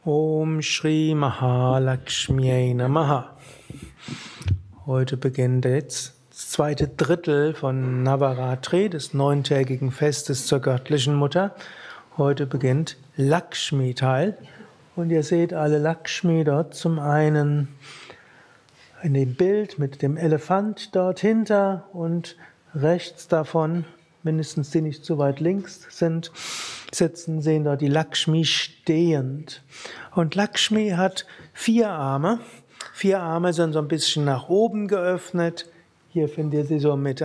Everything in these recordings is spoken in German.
Om Shri Mahalakshmi Namaha. Heute beginnt jetzt das zweite Drittel von Navaratri, des neuntägigen Festes zur göttlichen Mutter. Heute beginnt Lakshmi-Teil. Und ihr seht alle Lakshmi dort, zum einen in dem Bild mit dem Elefant dort hinter und rechts davon, mindestens die nicht zu weit links sind, sehen dort die Lakshmi stehend. Und Lakshmi hat 4 Arme. 4 Arme sind so ein bisschen nach oben geöffnet. Hier findet ihr sie so mit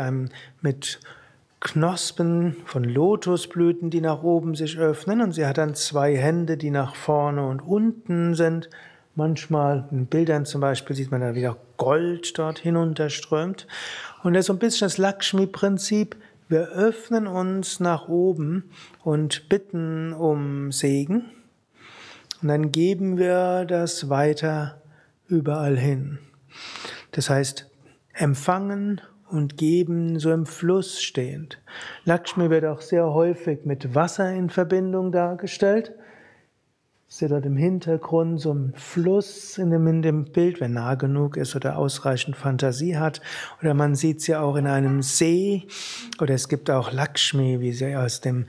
Knospen von Lotusblüten, die nach oben sich öffnen. Und sie hat dann 2 Hände, die nach vorne und unten sind. Manchmal in Bildern zum Beispiel sieht man da wieder Gold dort hinunterströmt. Und das ist so ein bisschen das Lakshmi-Prinzip. Wir öffnen uns nach oben und bitten um Segen. Und dann geben wir das weiter überall hin. Das heißt, empfangen und geben so im Fluss stehend. Lakshmi wird auch sehr häufig mit Wasser in Verbindung dargestellt. Ich sehe dort im Hintergrund so ein Fluss in dem Bild, wenn nah genug ist oder ausreichend Fantasie hat. Oder man sieht sie auch in einem See. Oder es gibt auch Lakshmi, wie sie aus dem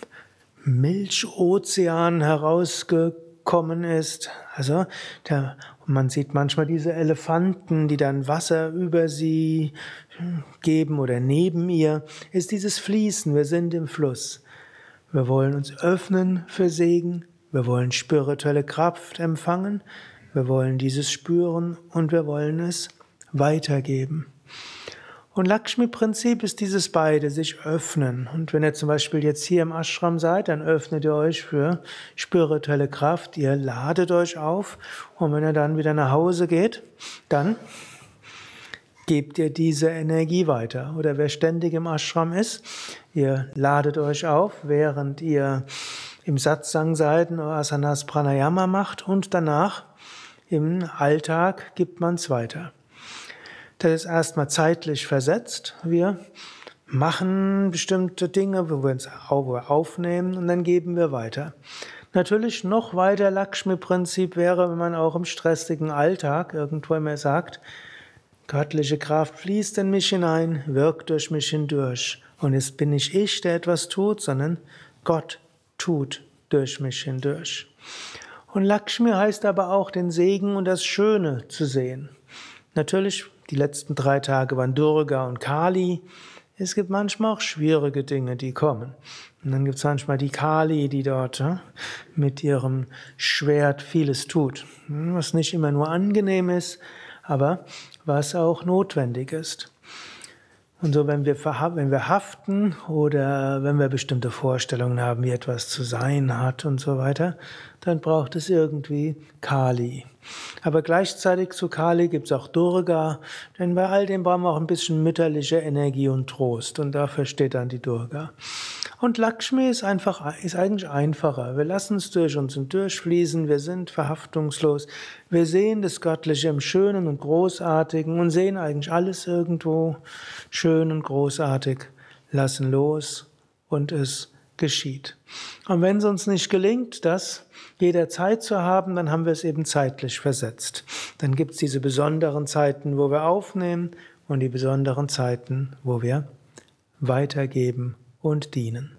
Milchozean herausgekommen ist. Also man sieht manchmal diese Elefanten, die dann Wasser über sie geben oder neben ihr. Ist dieses Fließen, wir sind im Fluss. Wir wollen uns öffnen für Segen. Wir wollen spirituelle Kraft empfangen, wir wollen dieses spüren und wir wollen es weitergeben. Und Lakshmi-Prinzip ist dieses beide, sich öffnen. Und wenn ihr zum Beispiel jetzt hier im Ashram seid, dann öffnet ihr euch für spirituelle Kraft, ihr ladet euch auf und wenn ihr dann wieder nach Hause geht, dann gebt ihr diese Energie weiter. Oder wer ständig im Ashram ist, ihr ladet euch auf, während ihr im Satsang seid, Asanas Pranayama macht und danach im Alltag gibt man es weiter. Das ist erstmal zeitlich versetzt. Wir machen bestimmte Dinge, wo wir uns aufnehmen und dann geben wir weiter. Natürlich noch weiter Lakshmi-Prinzip wäre, wenn man auch im stressigen Alltag irgendwo immer sagt, göttliche Kraft fließt in mich hinein, wirkt durch mich hindurch. Und es bin nicht ich, der etwas tut, sondern Gott tut durch mich hindurch. Und Lakshmi heißt aber auch, den Segen und das Schöne zu sehen. Natürlich, die letzten 3 Tage waren Durga und Kali. Es gibt manchmal auch schwierige Dinge, die kommen. Und dann gibt es manchmal die Kali, die dort mit ihrem Schwert vieles tut. Was nicht immer nur angenehm ist, aber was auch notwendig ist. Und so, wenn wir haften oder wenn wir bestimmte Vorstellungen haben, wie etwas zu sein hat und so weiter, dann braucht es irgendwie Kali. Aber gleichzeitig zu Kali gibt es auch Durga, denn bei all dem brauchen wir auch ein bisschen mütterliche Energie und Trost und dafür steht dann die Durga. Und Lakshmi ist eigentlich einfacher. Wir lassen es durch uns durchfließen, wir sind verhaftungslos, wir sehen das Göttliche im Schönen und Großartigen und sehen eigentlich alles irgendwo schön und großartig, lassen los und es geschieht. Und wenn es uns nicht gelingt, das jederzeit zu haben, dann haben wir es eben zeitlich versetzt. Dann gibt es diese besonderen Zeiten, wo wir aufnehmen und die besonderen Zeiten, wo wir weitergeben und dienen.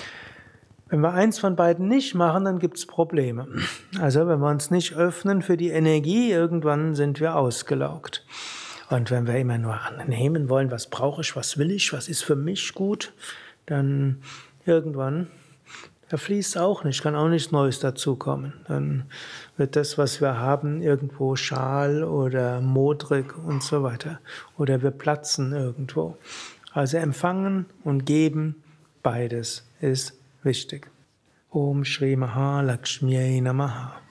Wenn wir eins von beiden nicht machen, dann gibt es Probleme. Also wenn wir uns nicht öffnen für die Energie, irgendwann sind wir ausgelaugt. Und wenn wir immer nur annehmen wollen, was brauche ich, was will ich, was ist für mich gut, dann irgendwann, da fließt auch nicht, kann auch nichts Neues dazukommen. Dann wird das, was wir haben, irgendwo schal oder modrig und so weiter. Oder wir platzen irgendwo. Also empfangen und geben, beides ist wichtig. Om Shri Mahalakshmi Namaha.